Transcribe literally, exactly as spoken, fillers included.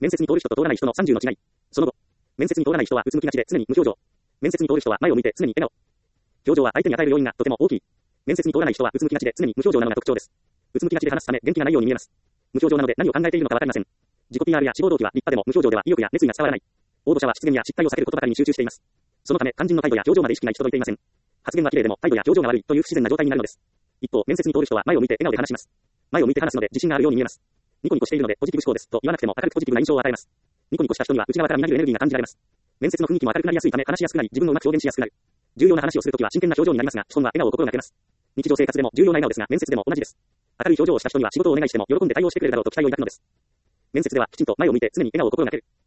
面接に通る人と通らない人のさんじゅうの違い。その後、面接に通らない人はうつむきがちで常に無表情。面接に通る人は前を向いて常に笑顔。表情は相手に与える要因がとても大きい。面接に通らない人はうつむきがちで常に無表情なのが特徴です。うつむきがちで話すため元気がないように見えます。無表情なので何を考えているのかわかりません。自己 ピーアール や志望動機は立派でも無表情では意欲や熱意が伝わらない。応募者は失言や失態を避けることばかりに集中しています。そのため肝心の態度や表情まで意識が行き届いていません。発言は綺麗でも態度や表情が悪いという不自然な状態になるのです。一方、面接に通る人は前を向いて笑顔で話します。前を向いて話すので自信があるように見えます。ニコニコしているのでポジティブ思考ですと言わなくても明るくポジティブな印象を与えます。ニコニコした人には内側からみなぎるエネルギーが感じられます。面接の雰囲気も明るくなりやすいため話しやすくなり自分をうまく表現しやすくなる。重要な話をするときは真剣な表情になりますが、基本は笑顔を心がけます。日常生活でも重要な笑顔ですが、面接でも同じです。明るい表情をした人には仕事をお願いしても喜んで対応してくれるだろうと期待を抱くのです。面接ではきちんと前を向いて常に笑顔を心がける。